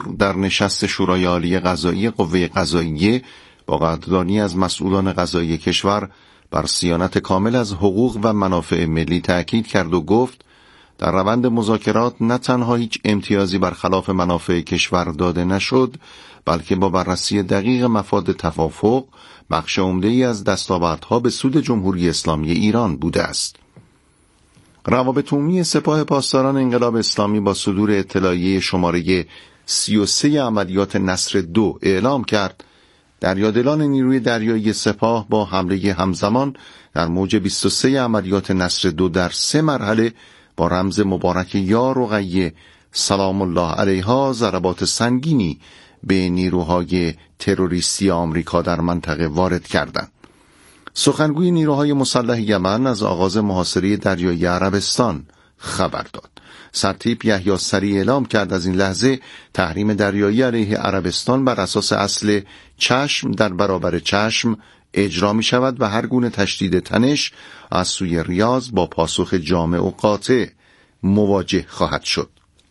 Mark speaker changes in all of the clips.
Speaker 1: حقوق در نشست شورای عالی قضایی قوه قضاییه با قدردانی از مسئولان قضایی کشور بر صیانت کامل از حقوق و منافع ملی تأکید کرد و گفت در روند مذاکرات نه تنها هیچ امتیازی برخلاف منافع کشور داده نشد، بلکه با بررسی دقیق مفاد توافق بخش عمده‌ای از دستاوردها به سود جمهوری اسلامی ایران بوده است. روابط عمومی سپاه پاسداران انقلاب اسلامی با صدور اطلاعیه شماره 33 عملیات نصر 2 اعلام کرد دریادلان نیروی دریایی سپاه با حمله همزمان در موج 23 عملیات نصر 2 در 3 مرحله با رمز مبارک یا رقیه سلام الله علیها ضربات سنگینی به نیروهای تروریستی آمریکا در منطقه وارد کردند. سخنگوی نیروهای مسلح یمن از آغاز محاصره دریایی عربستان خبر داد. سرتیپ یحیی سری اعلام کرد از این لحظه تحریم دریایی علیه عربستان بر اساس اصل چشم در برابر چشم اجرا می شود و هر گونه تشدید تنش از سوی ریاض با پاسخ جامع و قاطع مواجه خواهد شد.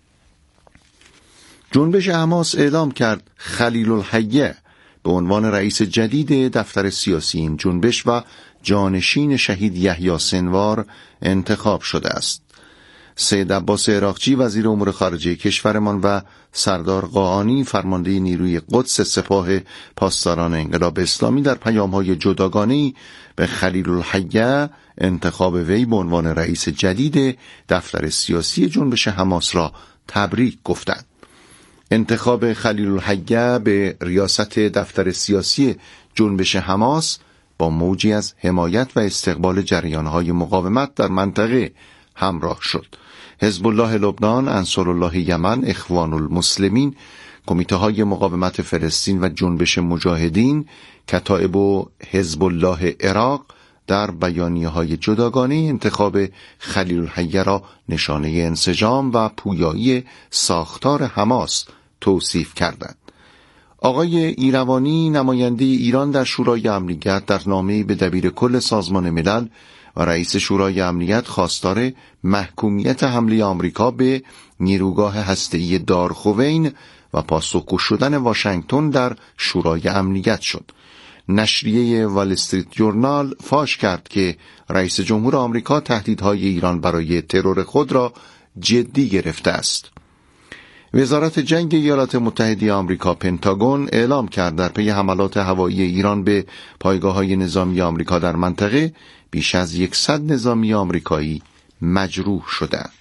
Speaker 1: جنبش حماس اعلام کرد خلیل الحیه به عنوان رئیس جدید دفتر سیاسی این جنبش و جانشین شهید یحیی سنوار انتخاب شده است. سید عباس عراقچی وزیر امور خارجه کشورمان و سردار قاآنی فرمانده نیروی قدس سپاه پاسداران انقلاب اسلامی در پیام‌های جداگانه‌ای به خلیل الحیه انتخاب وی به عنوان رئیس جدید دفتر سیاسی جنبش حماس را تبریک گفتند. انتخاب خلیل الحیه به ریاست دفتر سیاسی جنبش حماس با موجی از حمایت و استقبال جریان‌های مقاومت در منطقه همراه شد. حزب الله لبنان، انصارالله یمن، اخوان المسلمین، کمیته‌های مقاومت فلسطین و جنبش مجاهدین، کتائب و حزب الله عراق در بیانیه‌های جداگانه انتخاب خلیل الحیه را نشانه انسجام و پویایی ساختار حماس توصیف کردند. آقای ایروانی نماینده ایران در شورای امنیت در نامه‌ای به دبیر کل سازمان ملل و رئیس شورای امنیت خواستار محکومیت حمله آمریکا به نیروگاه هسته‌ای دارخوین و پاسخگو شدن واشنگتن در شورای امنیت شد. نشریه وال استریت جورنال فاش کرد که رئیس جمهور آمریکا تهدیدهای ایران برای ترور خود را جدی گرفته است. وزارت جنگ ایالات متحده آمریکا پنتاگون اعلام کرد در پی حملات هوایی ایران به پایگاه‌های نظامی آمریکا در منطقه بیش از 100 نظامی آمریکایی مجروح شدند.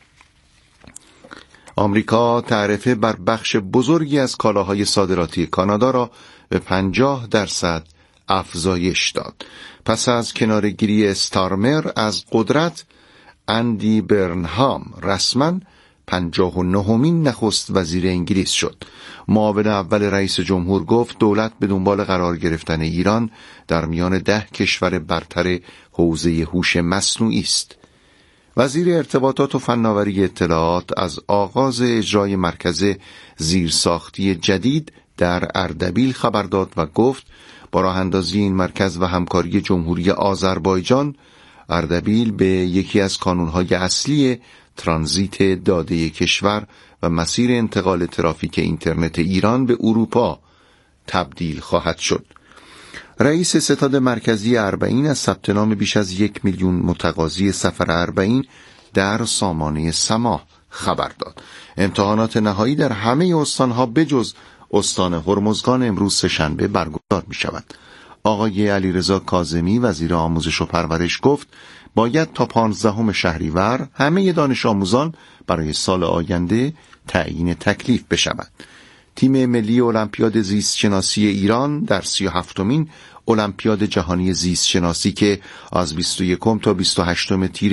Speaker 1: آمریکا تعرفه بر بخش بزرگی از کالاهای صادراتی کانادا را به 50% افزایش داد. پس از کناره‌گیری استارمر از قدرت، اندی برنهام رسما 59مین نخست وزیر انگلیس شد. معاون اول رئیس جمهور گفت دولت به دنبال قرار گرفتن ایران در میان 10 کشور برتر حوزه هوش مصنوعی است. وزیر ارتباطات و فناوری اطلاعات از آغاز اجرای مرکز زیرساختی جدید در اردبیل خبر داد و گفت با راه اندازی این مرکز و همکاری جمهوری آذربایجان، اردبیل به یکی از کانونهای اصلی ترانزیت داده کشور و مسیر انتقال ترافیک اینترنت ایران به اروپا تبدیل خواهد شد. رئیس ستاد مرکزی اربعین از ثبت نام بیش از 1 میلیون متقاضی سفر اربعین در سامانه سماح خبر داد. امتحانات نهایی در همه استانها بجز استان هرمزگان امروز سه‌شنبه برگزار می شود. آقای علیرضا کاظمی وزیر آموزش و پرورش گفت باید تا 15 شهریور همه دانش آموزان برای سال آینده تعیین تکلیف بشوند. تیم ملی المپیاد زیست شناسی ایران در 37مین المپیاد جهانی زیست شناسی که از 21 تا 28 تیر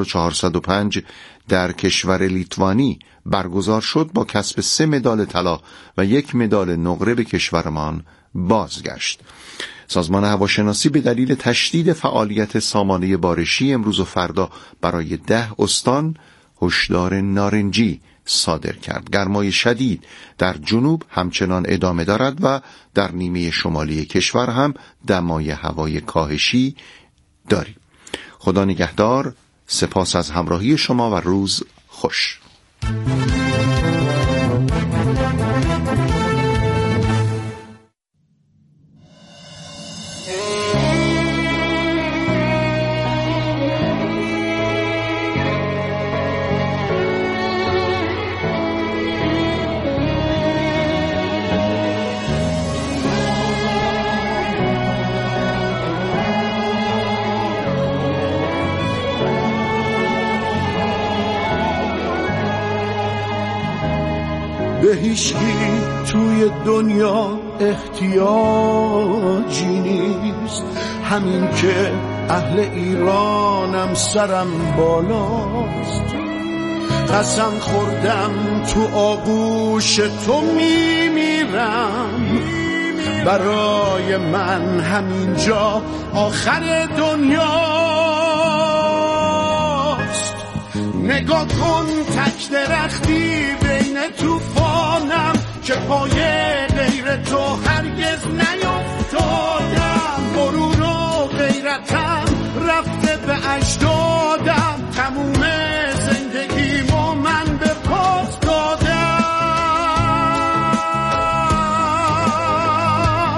Speaker 1: 1405 در کشور لیتوانی برگزار شد با کسب 3 مدال طلا و 1 مدال نقره به کشورمان بازگشت. سازمان هواشناسی به دلیل تشدید فعالیت سامانه بارشی امروز و فردا برای 10 استان هشدار نارنجی صادر کرد. گرمای شدید در جنوب همچنان ادامه دارد و در نیمه شمالی کشور هم دمای هوای کاهشی داریم. خدا نگهدار. سپاس از همراهی شما و روز خوش.
Speaker 2: به هیچکی توی دنیا احتیاجی نیست، همین که اهل ایرانم سرم بالاست. قسم خوردم تو آغوش تو میمیرم، برای من همینجا آخر دنیاست. نگاه کن تک درختی بین توفانم که پای غیر تو هرگز نیفتادم. غرور و غیرتم رفته به اجدادم، تموم زندگیمو من به پات دادم.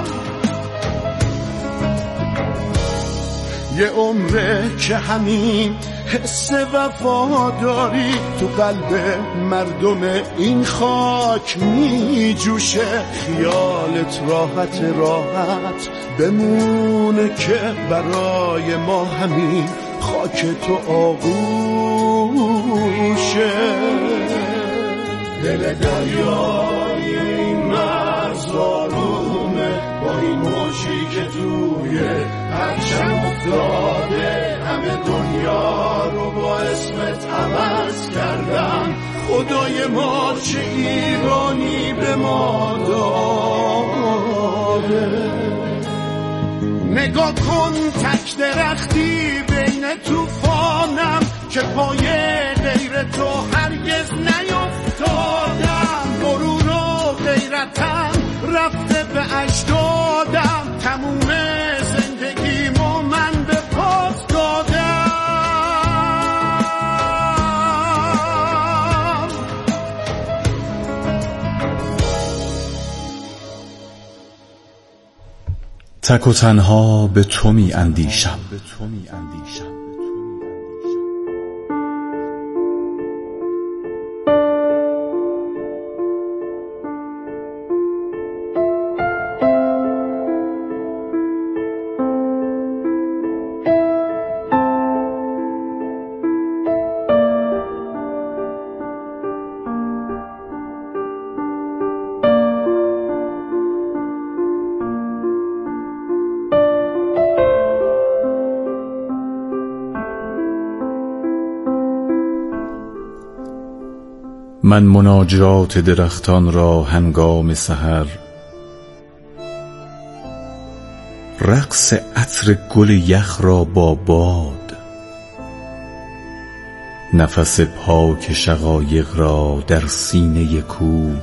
Speaker 2: یه عمره که همین حس وفاداری تو قلب مردم این خاک می جوشه. خیالت راحت راحت بمونه که برای ما همین خاک تو آغوشه. دل دریای این مرز آرومه، با این موجی که توی پرچم افتاده، همه دنیا رو با اسمت عوض کردن. خدای ما چه ایرانی به ما داده. نگاه کن تک درختی بین توفانم که پای غیر تو هرگز نیفتادم. غرور و غیرتم رفته به اجدادم، تموم زندگیمو من به پات دادم.
Speaker 3: تک و تنها به تو می اندیشم، من مناجات درختان را هنگام سحر، رقص عطر گل یخ را با باد، نفس پاک شقایق را در سینه کوه،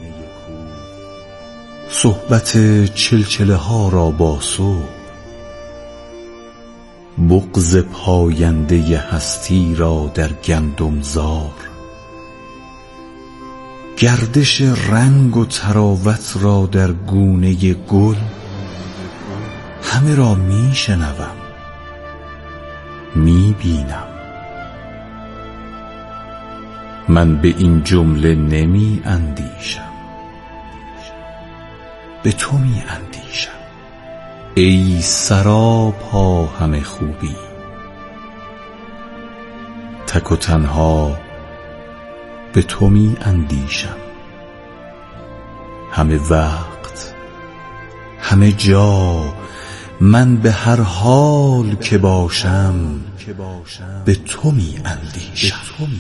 Speaker 3: صحبت چلچله ها را با صبح، بغض پاینده هستی را در گندمزار، گردش رنگ و طراوت را در گونه گل، همه را می شنوم، می بینم. من به این جمله نمی اندیشم، به تو می اندیشم. ای سراپا همه خوبی، تک و تنها به تو می اندیشم. همه وقت، همه جا، من به هر حال که باشم به تو می اندیشم.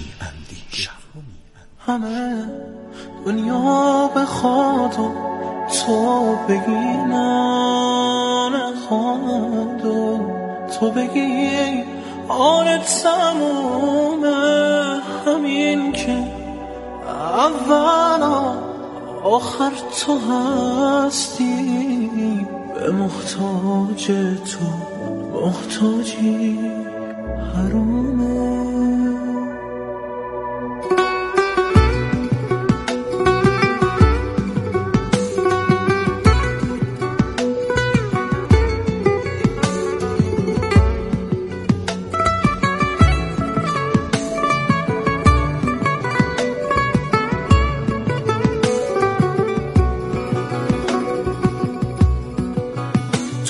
Speaker 4: همه دنیا بخواد و تو بگی نه نخواد و تو بگی آن تمومه، همین که اول آخر تو هستی، به محتاج تو محتاجی حرومه.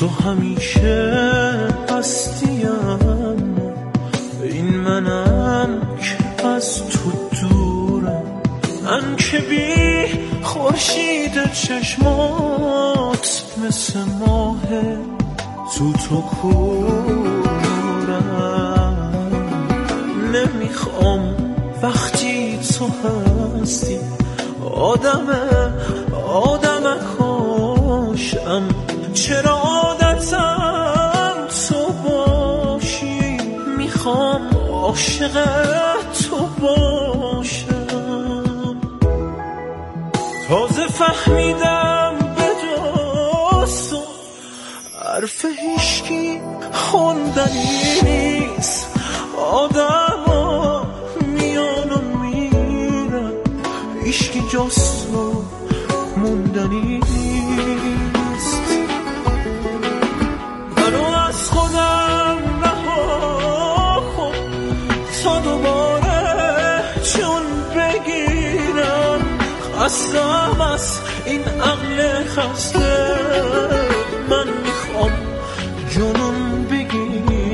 Speaker 4: تو همیشه هستیم، این منم که از تو دورم، من که بی خورشید چشمات مثل ماه تو کورم. نمیخوام وقتی تو هستی آدمکاشم، چرا عادتم تو باشی، میخوام عاشق تو باشم. تازه فهمیدم به جز تو حرف هیچکی خوندنی نیست، آدم ها میان و میرن، هیچکی جز تو موندنی نیست. منو از خودم رها کن تا دوباره چون بگیرم، خستم از این عقل خسته، من میخوام جنون بگیرم.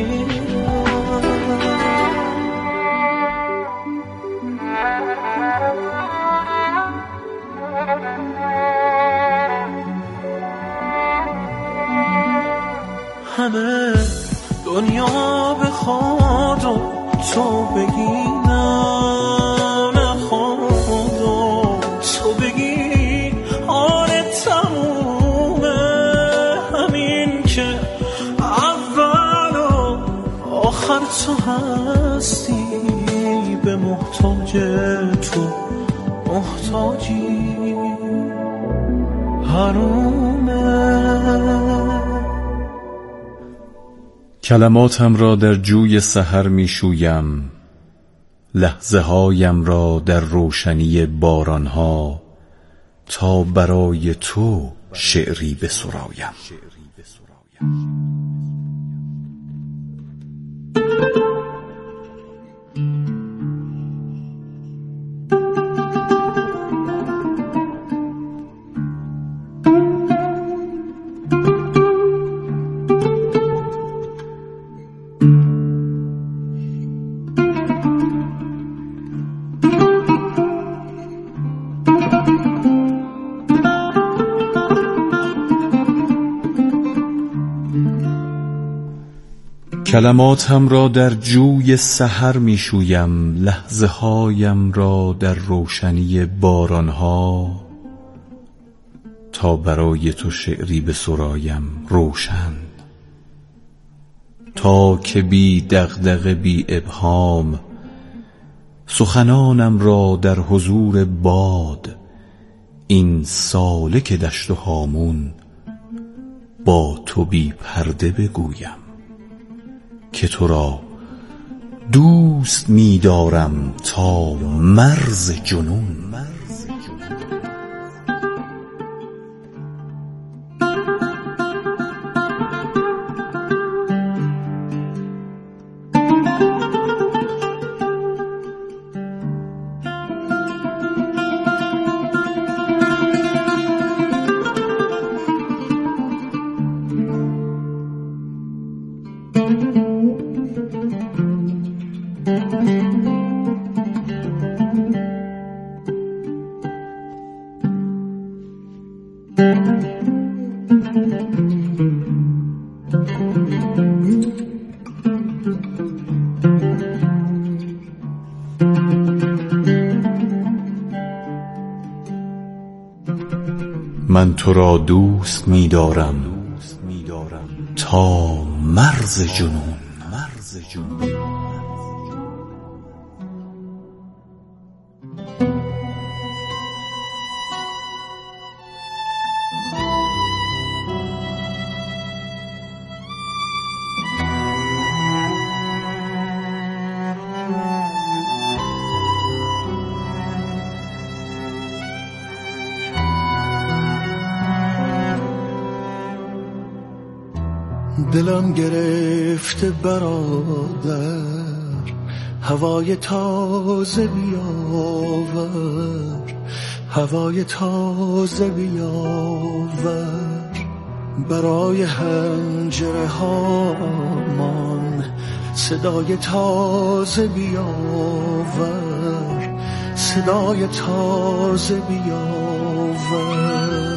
Speaker 4: همه دنیا بخواد و تو بگی نه نخواد و تو بگی آره تمومه، همین که اول و آخر تو هستی، به محتاج تو محتاجی، حرومه.
Speaker 3: کلماتم را در جوی سحر می شویم، لحظه هایم را در روشنی بارانها، تا برای تو شعری بسرایم. کلماتم را در جوی سحر می شویم، لحظه هایم را در روشنی بارانها، تا برای تو شعری بسرایم روشن، تا که بی دغدغه بی ابهام سخنانم را در حضور باد، این سالک دشت و هامون با تو بی پرده بگویم، که تو را دوست می دارم تا مرز جنون. من تو را دوست می دارم تا مرز جنون.
Speaker 2: دلم گرفته برادر، هوای تازه بیاور، هوای تازه بیاور. برای حنجره هامان صدای تازه بیاور، صدای تازه بیاور.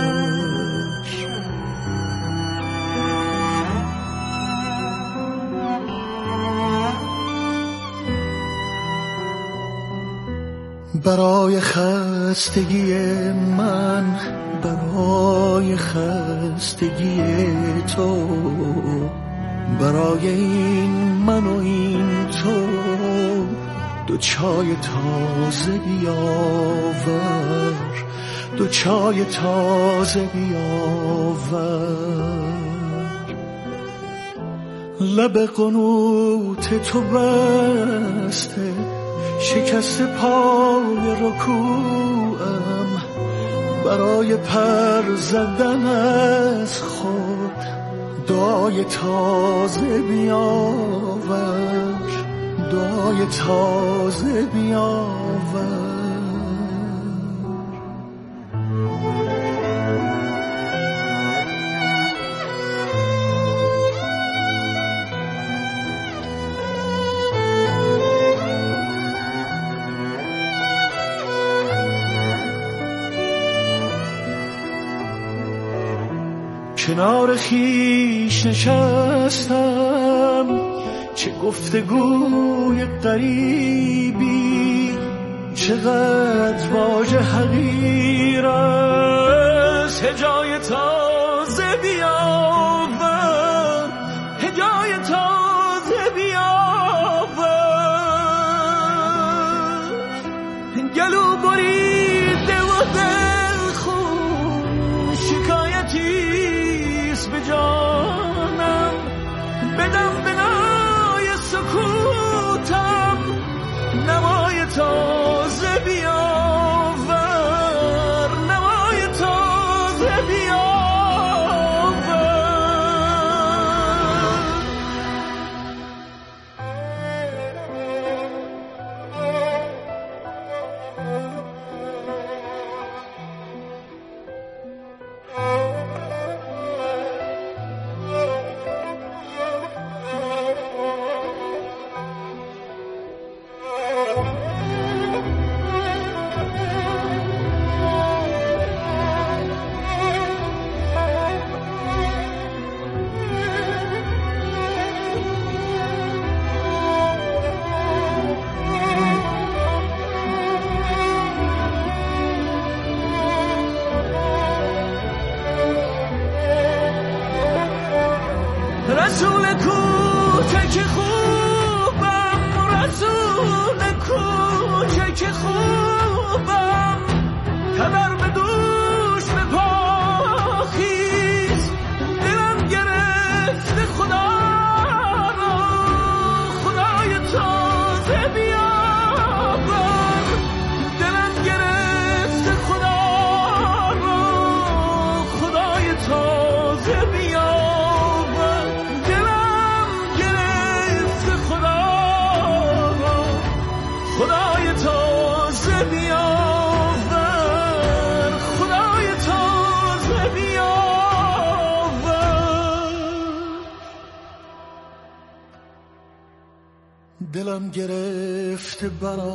Speaker 2: برای خستگی من، برای خستگی تو، برای این من و این تو، دو چای تازه بیاور، دو چای تازه بیاور. لب قنوت تو بسته، شکست پای رکوعم، برای پر زدن از خود دعای تازه بیاور، دعای تازه بیاور. کنار خیش نشستم، چه گفتگوی غریبی، چقدر واژه حقیر است. هجای تازه بیاور، هجای تازه بیاور. گلو بریده و دلخون شکایتی به جانم، بدم بنای سکوتم نوای تازه بیاور، نوای تازه بیاور. رسول کوچک خوبم، رسول کوچک خوبم، تبر به دوش به پاخیز، دلم گرفته خدا را، خدای تازه بیاور. دلم گرفته خدا را، خدای تازه بیاور. خدای تازه بیاور، خدای تازه بیاور. دلم گرفته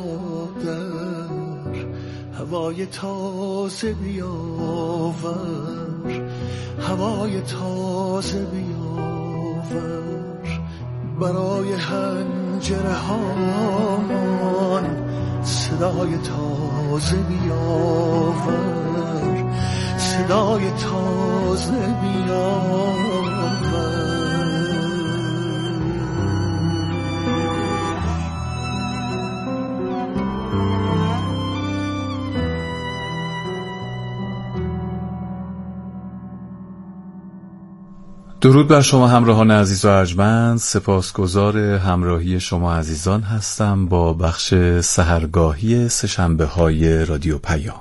Speaker 2: برادر، هوای تازه بیاور، هوای تازه بیاور. برای حنجره هامان صدای تازه بیاور، صدای تازه بیاور.
Speaker 3: درود بر شما همراهان عزیز و ارجمند. سپاسگزار همراهی شما عزیزان هستم با بخش سحرگاهی سه‌شنبه‌های رادیو پیام.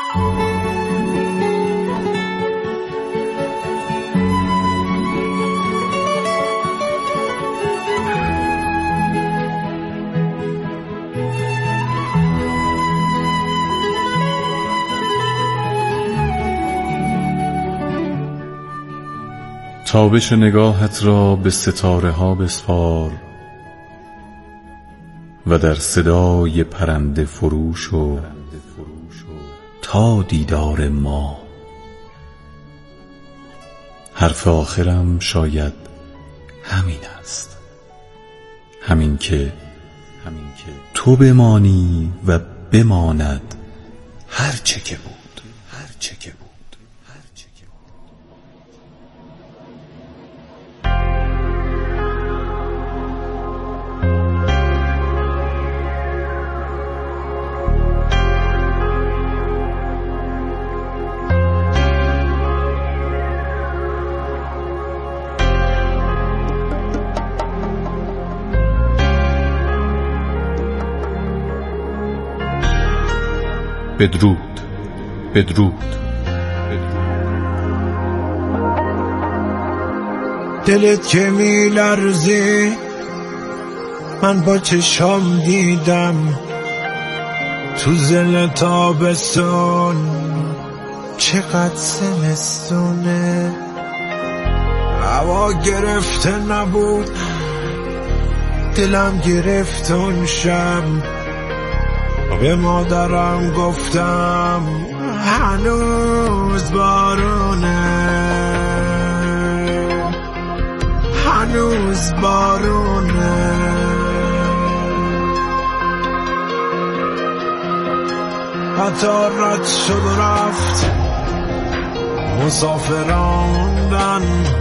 Speaker 3: تابش نگاهت را به ستاره ها بسپار و در صدای پرنده فروش و تا دیدار ما. حرف آخرم شاید همین است، همین که تو بمانی و بماند هر چه که بود. بدرود.
Speaker 2: دلت که میلرزی من با چشام دیدم، تو زل تابستون چقدر زمستونه. هوا گرفته نبود دلم گرفت اون شب، به مادرم گفتم هنوز بارونه، هنوز بارونه. قطار رد شد و رفت، مسافران موندن،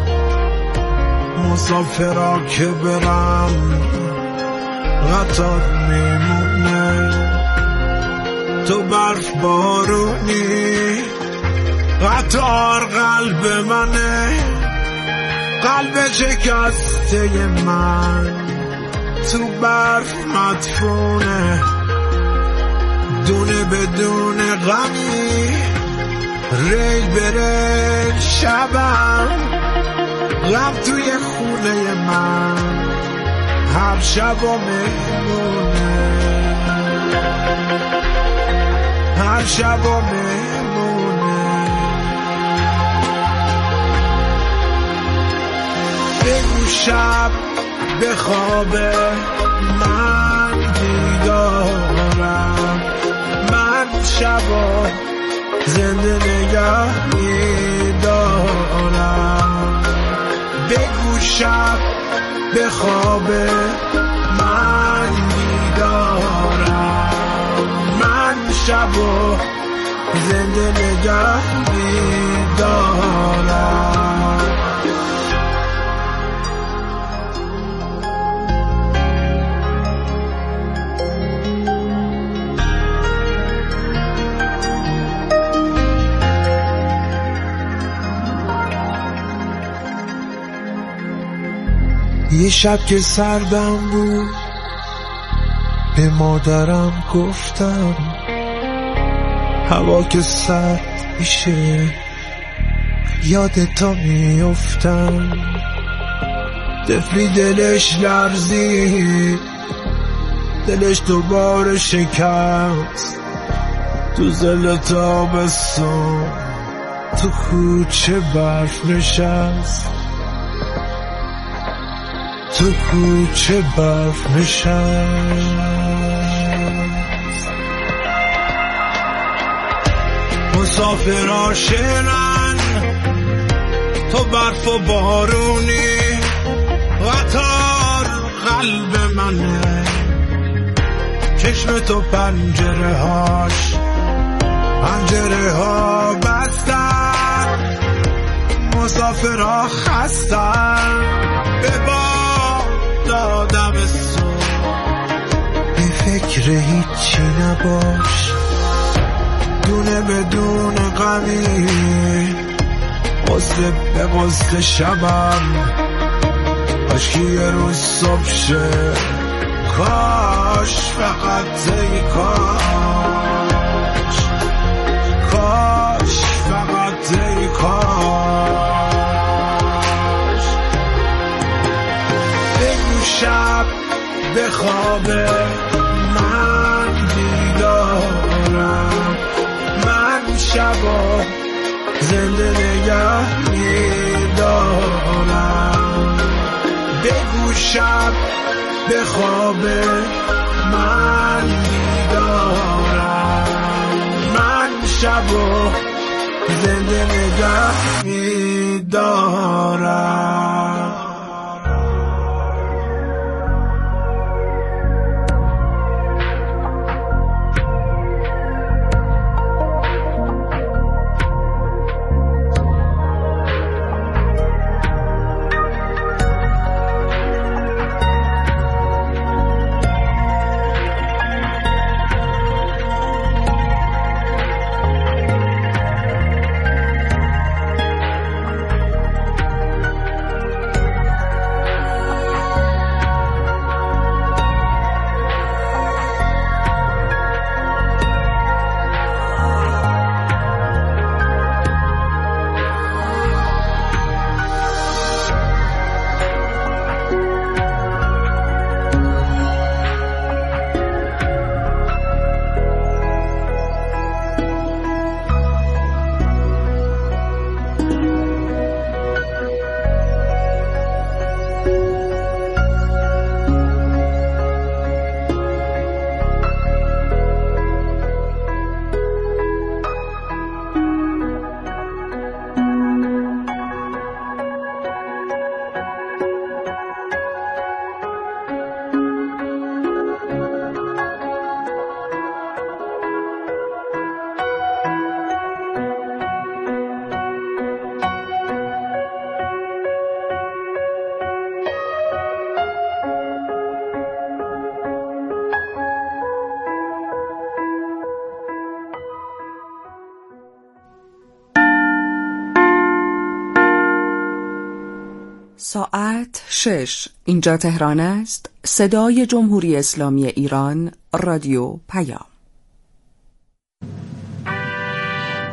Speaker 2: مسافرا که برن قطار میمونه. تو برف بارونی، قطار قلب منه، قلب شکسته من تو برف مدفونه. دونه بدون غمی ریل به ریل شبم، غم توی خونه من هر شب و مهمونه، هر شب و مهمونه. بگو شب به خواب من بیدارم، من شبا زنده نگه میدارم. بگو شب به خواب من بیدارم، من شبا زنده نگه میدارم. یه شب که سردم بود به مادرم گفتم هوا که سرد میشه یادتا میافتم. طفلی دلش لرزید، دلش دوباره شکست، تو زل تابستون تو کوچه برف نشست، تو کوچه برف نشست. مسافرها شنن تو برف و بارونی، قطار قلب منه، چشم تو پنجره هاش پنجره ها بستن، مسافرها خستن به دادم صبح. به فکر هیچی نباش، دونه بدون غمی، قصه به قصه شبم، کاش یه روز صبح شه، کاش فقط ای کاش، خواب من بیدارم، من شبا زنده نگه میدارم. بگو شب به خواب من بیدارم، من شبا زنده نگه میدارم.
Speaker 5: ساعت 6. اینجا تهران است. صدای جمهوری اسلامی ایران، رادیو پیام.